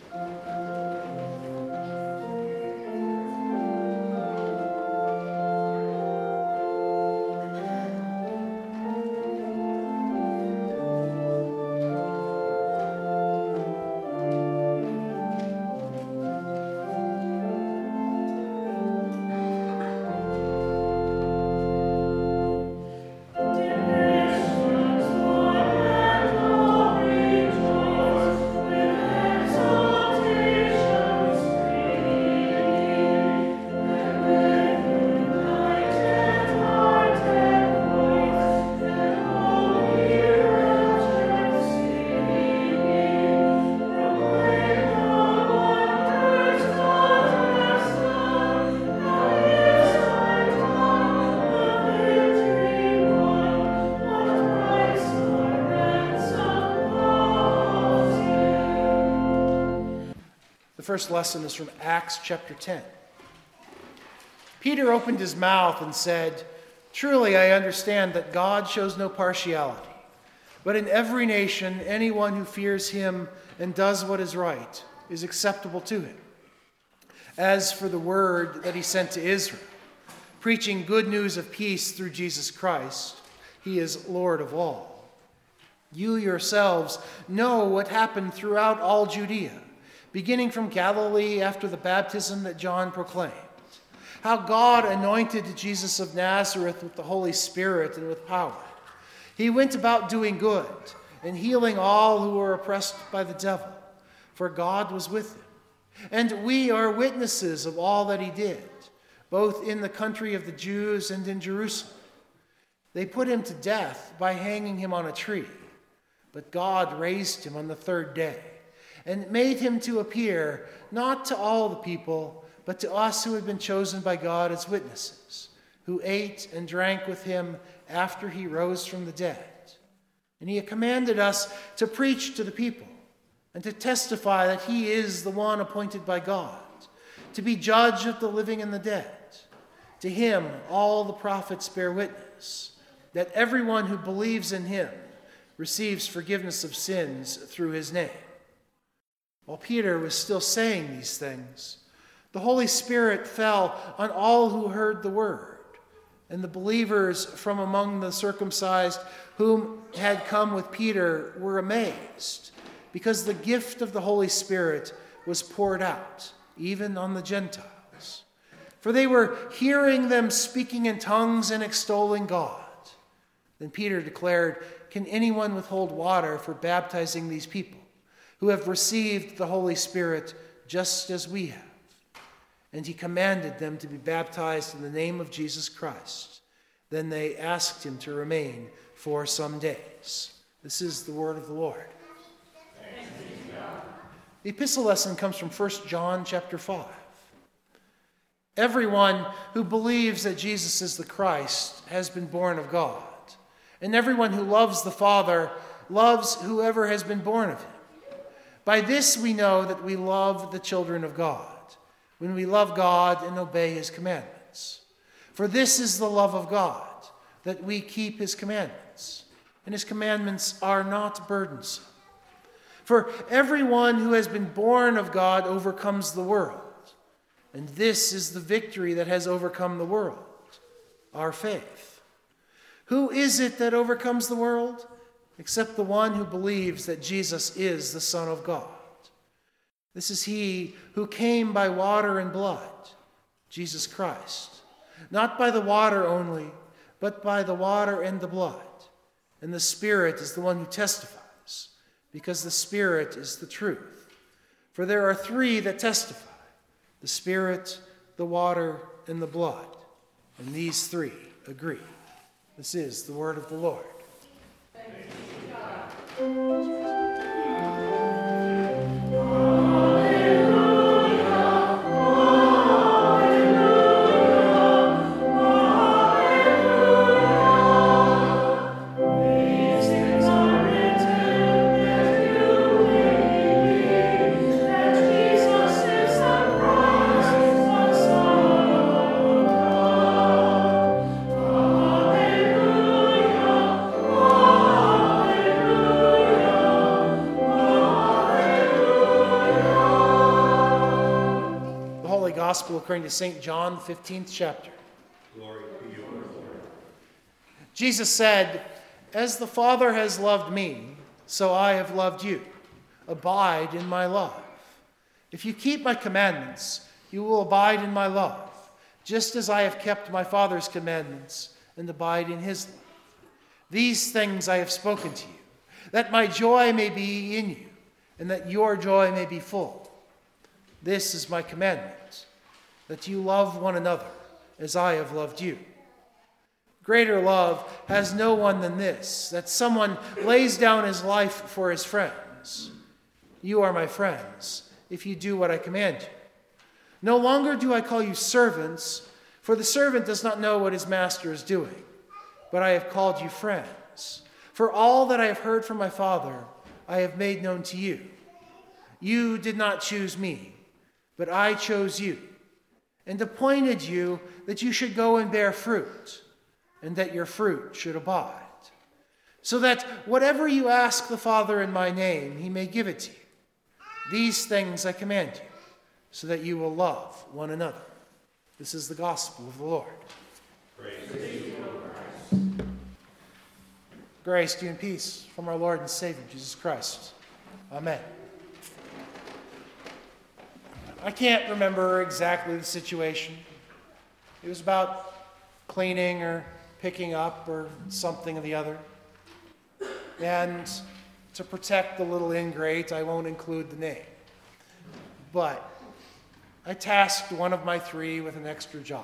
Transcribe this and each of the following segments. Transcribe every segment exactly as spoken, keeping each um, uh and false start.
The first lesson is from Acts chapter ten. Peter opened his mouth and said, "Truly I understand that God shows no partiality, but in every nation anyone who fears him and does what is right is acceptable to him. As for the word that he sent to Israel, preaching good news of peace through Jesus Christ, he is Lord of all. You yourselves know what happened throughout all Judea, beginning from Galilee after the baptism that John proclaimed, how God anointed Jesus of Nazareth with the Holy Spirit and with power. He went about doing good and healing all who were oppressed by the devil, for God was with him. And we are witnesses of all that he did, both in the country of the Jews and in Jerusalem. They put him to death by hanging him on a tree, but God raised him on the third day and made him to appear not to all the people, but to us who had been chosen by God as witnesses, who ate and drank with him after he rose from the dead. And he commanded us to preach to the people and to testify that he is the one appointed by God, to be judge of the living and the dead. To him all the prophets bear witness, that everyone who believes in him receives forgiveness of sins through his name." While Peter was still saying these things, the Holy Spirit fell on all who heard the word, and the believers from among the circumcised whom had come with Peter were amazed, because the gift of the Holy Spirit was poured out, even on the Gentiles. For they were hearing them speaking in tongues and extolling God. Then Peter declared, "Can anyone withhold water for baptizing these people, who have received the Holy Spirit just as we have?" And he commanded them to be baptized in the name of Jesus Christ. Then they asked him to remain for some days. This is the word of the Lord. Thanks be to God. The epistle lesson comes from First John chapter five. Everyone who believes that Jesus is the Christ has been born of God, and everyone who loves the Father loves whoever has been born of him. By this we know that we love the children of God, when we love God and obey his commandments. For this is the love of God, that we keep his commandments, and his commandments are not burdensome. For everyone who has been born of God overcomes the world, and this is the victory that has overcome the world, our faith. Who is it that overcomes the world? Except the one who believes that Jesus is the Son of God. This is he who came by water and blood, Jesus Christ, not by the water only, but by the water and the blood. And the Spirit is the one who testifies, because the Spirit is the truth. For there are three that testify, the Spirit, the water, and the blood. And these three agree. This is the word of the Lord. Thanks be to God. Hallelujah. Gospel according to Saint John, the fifteenth chapter. Glory to you, O Lord. Jesus said, "As the Father has loved me, so I have loved you. Abide in my love. If you keep my commandments, you will abide in my love, just as I have kept my Father's commandments and abide in his love. These things I have spoken to you, that my joy may be in you, and that your joy may be full. This is my commandment, that you love one another as I have loved you. Greater love has no one than this, that someone lays down his life for his friends. You are my friends, if you do what I command you. No longer do I call you servants, for the servant does not know what his master is doing, but I have called you friends. For all that I have heard from my Father, I have made known to you. You did not choose me, but I chose you, and appointed you that you should go and bear fruit, and that your fruit should abide, so that whatever you ask the Father in my name, he may give it to you. These things I command you, so that you will love one another." This is the gospel of the Lord. Praise to you, O Christ. Grace to you and peace from our Lord and Savior, Jesus Christ. Amen. I can't remember exactly the situation. It was about cleaning or picking up or something or the other. And to protect the little ingrate, I won't include the name. But I tasked one of my three with an extra job.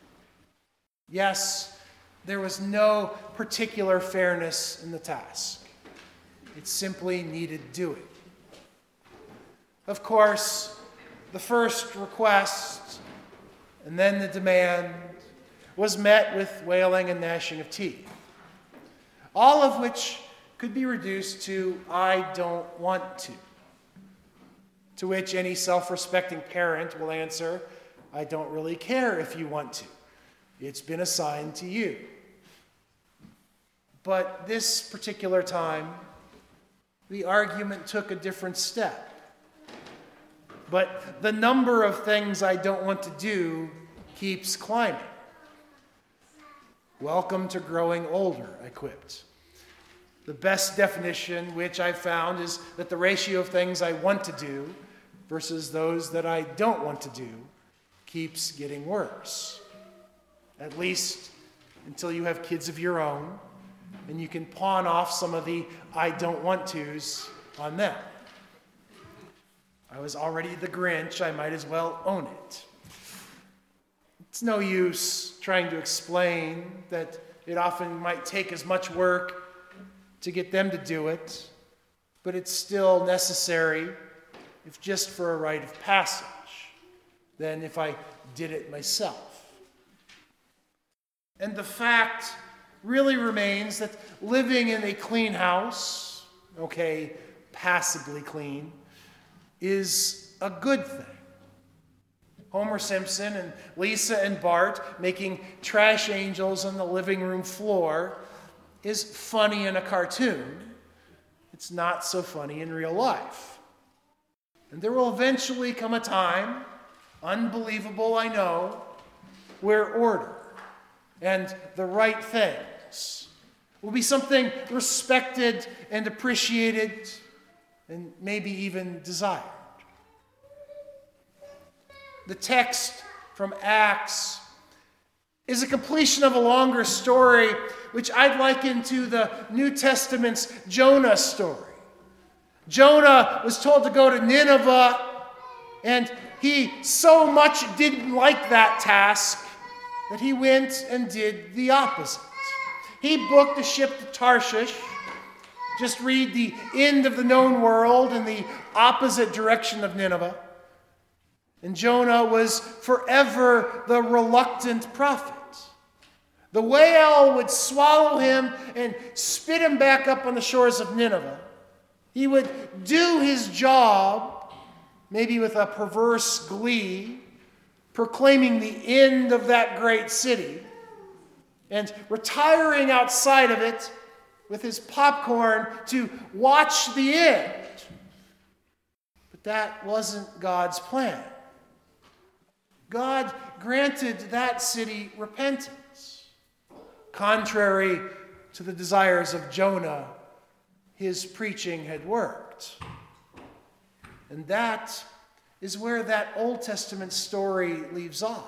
Yes, there was no particular fairness in the task. It simply needed doing. Of course, the first request and then the demand was met with wailing and gnashing of teeth, all of which could be reduced to "I don't want to." To which any self-respecting parent will answer, "I don't really care if you want to. It's been assigned to you." But this particular time, the argument took a different step. But the number of things I don't want to do keeps climbing. Welcome to growing older, I quipped. The best definition, which I found, is that the ratio of things I want to do versus those that I don't want to do keeps getting worse. At least until you have kids of your own and you can pawn off some of the "I don't want to's" on them. I was already the Grinch, I might as well own it. It's no use trying to explain that it often might take as much work to get them to do it, but it's still necessary, if just for a rite of passage, than if I did it myself. And the fact really remains that living in a clean house, okay, passably clean, is a good thing. Homer Simpson and Lisa and Bart making trash angels on the living room floor is funny in a cartoon. It's not so funny in real life. And there will eventually come a time, unbelievable I know, where order and the right things will be something respected and appreciated and maybe even desired. The text from Acts is a completion of a longer story, which I'd liken to the New Testament's Jonah story. Jonah was told to go to Nineveh, and he so much didn't like that task that he went and did the opposite. He booked a ship to Tarshish. Just read the end of the known world in the opposite direction of Nineveh. And Jonah was forever the reluctant prophet. The whale would swallow him and spit him back up on the shores of Nineveh. He would do his job, maybe with a perverse glee, proclaiming the end of that great city, and retiring outside of it with his popcorn to watch the end. But that wasn't God's plan. God granted that city repentance. Contrary to the desires of Jonah, his preaching had worked. And that is where that Old Testament story leaves off.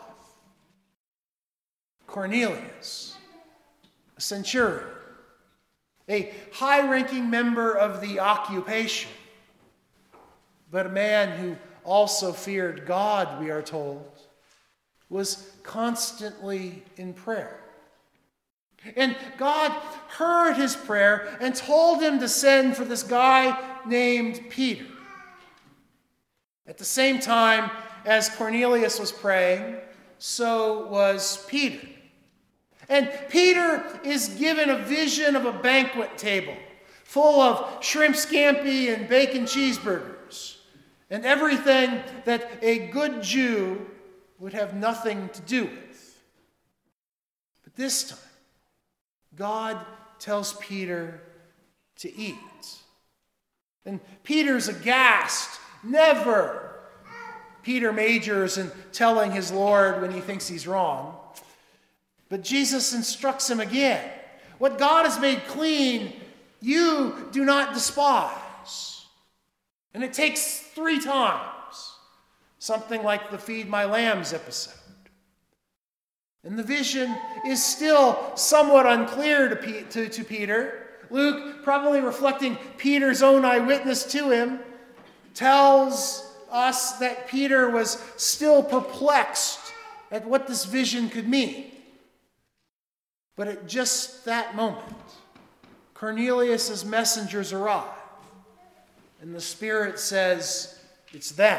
Cornelius, a centurion, a high-ranking member of the occupation, but a man who also feared God, we are told, was constantly in prayer. And God heard his prayer and told him to send for this guy named Peter. At the same time as Cornelius was praying, so was Peter. And Peter is given a vision of a banquet table full of shrimp scampi and bacon cheeseburgers and everything that a good Jew would have nothing to do with. But this time, God tells Peter to eat. And Peter's aghast. Never. Peter majors in telling his Lord when he thinks he's wrong. But Jesus instructs him again. What God has made clean, you do not despise. And it takes three times. Something like the Feed My Lambs episode. And the vision is still somewhat unclear to, P- to, to Peter. Luke, probably reflecting Peter's own eyewitness to him, tells us that Peter was still perplexed at what this vision could mean. But at just that moment, Cornelius' messengers arrive, and the Spirit says, it's them.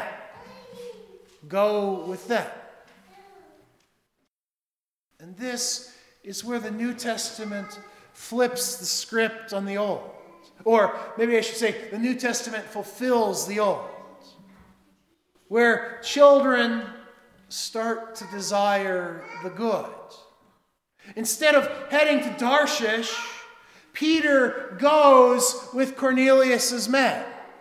Go with them. And this is where the New Testament flips the script on the Old. Or maybe I should say, the New Testament fulfills the Old. Where children start to desire the good. Instead of heading to Tarshish, Peter goes with Cornelius' men.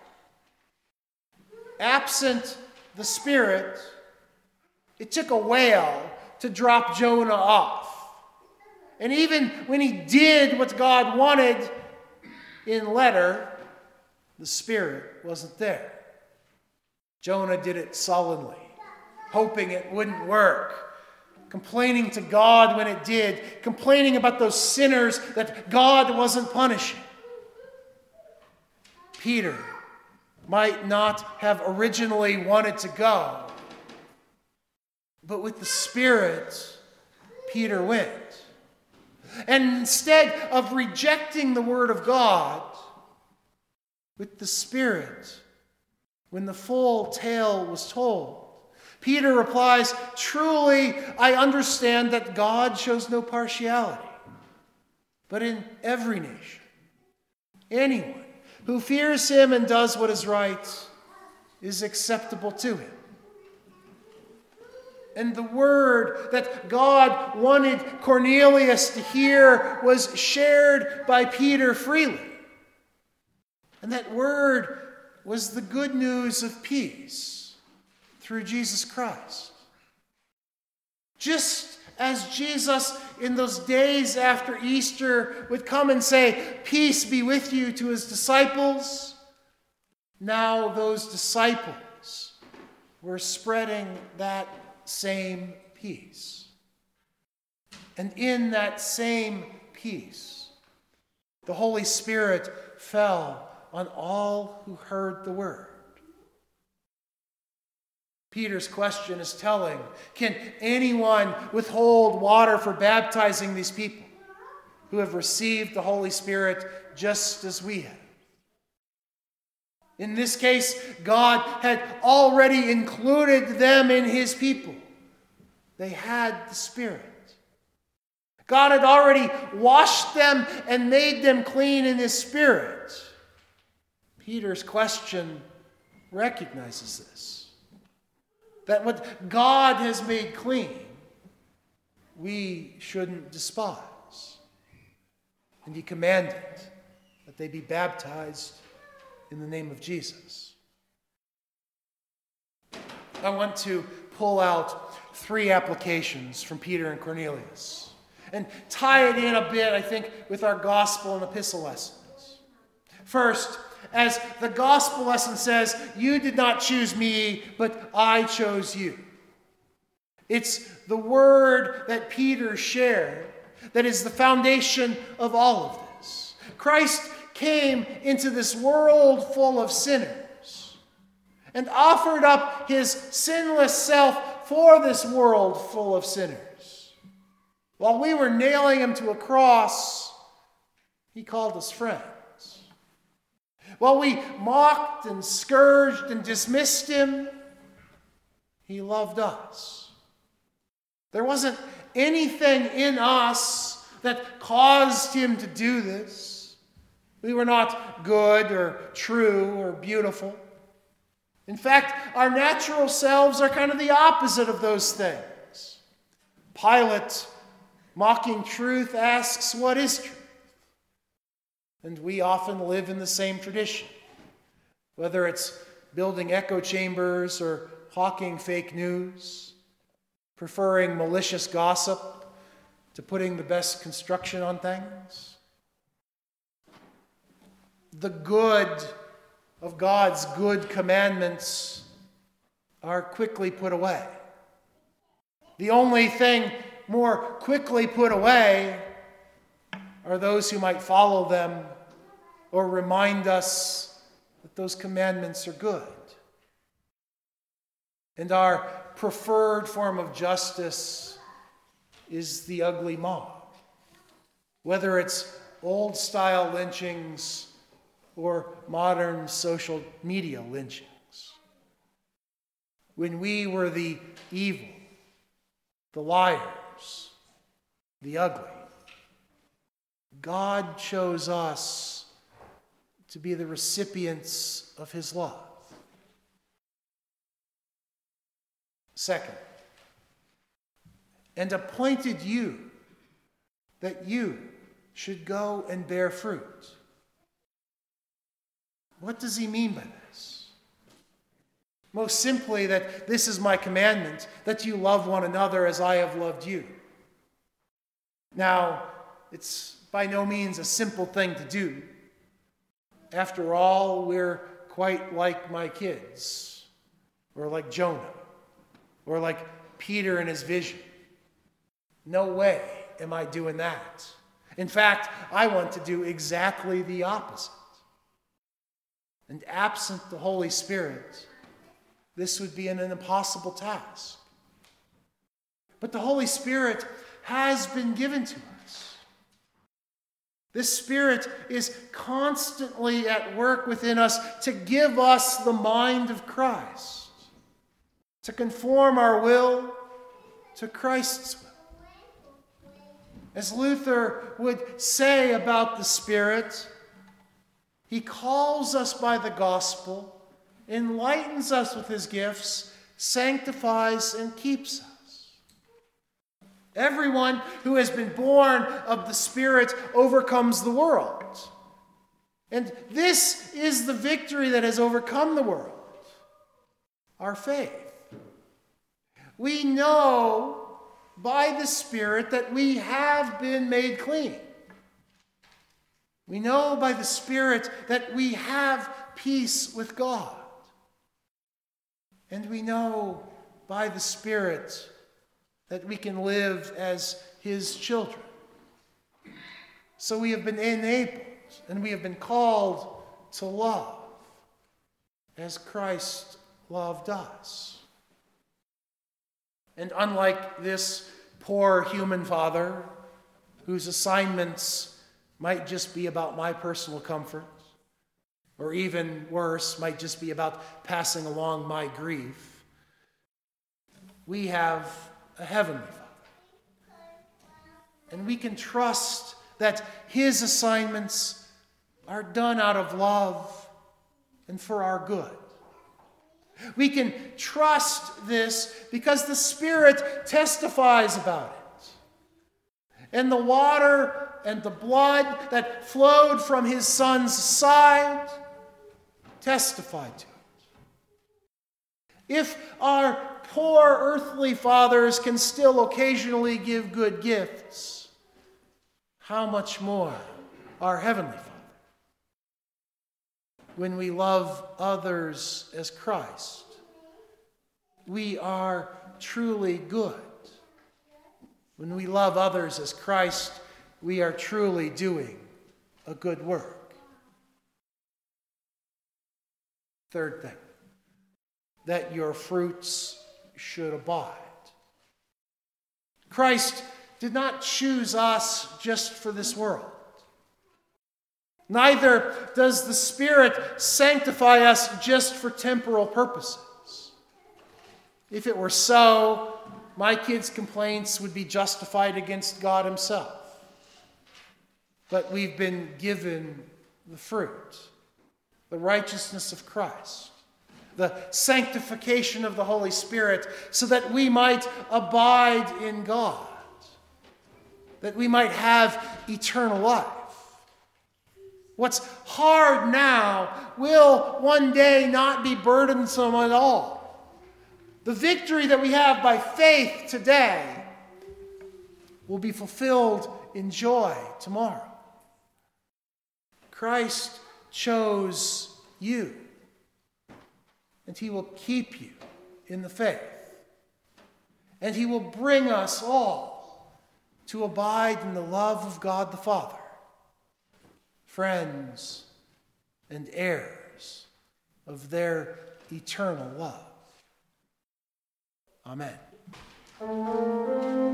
Absent the Spirit, it took a whale to drop Jonah off. And even when he did what God wanted in letter, the Spirit wasn't there. Jonah did it sullenly, hoping it wouldn't work. Complaining to God when it did. Complaining about those sinners that God wasn't punishing. Peter might not have originally wanted to go. But with the Spirit, Peter went. And instead of rejecting the Word of God, with the Spirit, when the full tale was told, Peter replies, truly, I understand that God shows no partiality, but in every nation, anyone who fears him and does what is right is acceptable to him. And the word that God wanted Cornelius to hear was shared by Peter freely. And that word was the good news of peace through Jesus Christ. Just as Jesus, in those days after Easter, would come and say, peace be with you to his disciples, now those disciples were spreading that same peace. And in that same peace, the Holy Spirit fell on all who heard the word. Peter's question is telling. Can anyone withhold water for baptizing these people who have received the Holy Spirit just as we have? In this case, God had already included them in his people. They had the Spirit. God had already washed them and made them clean in his Spirit. Peter's question recognizes this. That what God has made clean, we shouldn't despise. And he commanded that they be baptized in the name of Jesus. I want to pull out three applications from Peter and Cornelius and tie it in a bit, I think, with our gospel and epistle lessons. First, as the gospel lesson says, you did not choose me, but I chose you. It's the word that Peter shared that is the foundation of all of this. Christ came into this world full of sinners and offered up his sinless self for this world full of sinners. While we were nailing him to a cross, he called us friends. While we mocked and scourged and dismissed him, he loved us. There wasn't anything in us that caused him to do this. We were not good or true or beautiful. In fact, our natural selves are kind of the opposite of those things. Pilate, mocking truth, asks, what is truth? And we often live in the same tradition, whether it's building echo chambers or hawking fake news, preferring malicious gossip to putting the best construction on things. The good of God's good commandments are quickly put away. The only thing more quickly put away are those who might follow them or remind us that those commandments are good. And our preferred form of justice is the ugly mob, whether it's old-style lynchings or modern social media lynchings. When we were the evil, the liars, the ugly, God chose us to be the recipients of his love. Second, and appointed you that you should go and bear fruit. What does he mean by this? Most simply, that this is my commandment, that you love one another as I have loved you. Now, it's by no means a simple thing to do. After all, we're quite like my kids, or like Jonah, or like Peter in his vision. No way am I doing that. In fact, I want to do exactly the opposite. And absent the Holy Spirit, this would be an impossible task. But the Holy Spirit has been given to us. This Spirit is constantly at work within us to give us the mind of Christ, to conform our will to Christ's will. As Luther would say about the Spirit, he calls us by the gospel, enlightens us with his gifts, sanctifies and keeps us. Everyone who has been born of the Spirit overcomes the world. And this is the victory that has overcome the world, our faith. We know by the Spirit that we have been made clean. We know by the Spirit that we have peace with God. And we know by the Spirit that we can live as his children. So we have been enabled and we have been called to love as Christ loved us. And unlike this poor human father, whose assignments might just be about my personal comfort, or even worse, might just be about passing along my grief, we have a heavenly Father. And we can trust that his assignments are done out of love and for our good. We can trust this because the Spirit testifies about it. And the water and the blood that flowed from his Son's side testified to it. If our poor earthly fathers can still occasionally give good gifts, how much more our Heavenly Father? When we love others as Christ, we are truly good. When we love others as Christ, we are truly doing a good work. Third thing, that your fruits should abide. Christ did not choose us just for this world. Neither does the Spirit sanctify us just for temporal purposes. If it were so, my kids' complaints would be justified against God himself. But we've been given the fruit, the righteousness of Christ, the sanctification of the Holy Spirit, so that we might abide in God, that we might have eternal life. What's hard now will one day not be burdensome at all. The victory that we have by faith today will be fulfilled in joy tomorrow. Christ chose you, and he will keep you in the faith. And he will bring us all to abide in the love of God the Father, friends and heirs of their eternal love. Amen.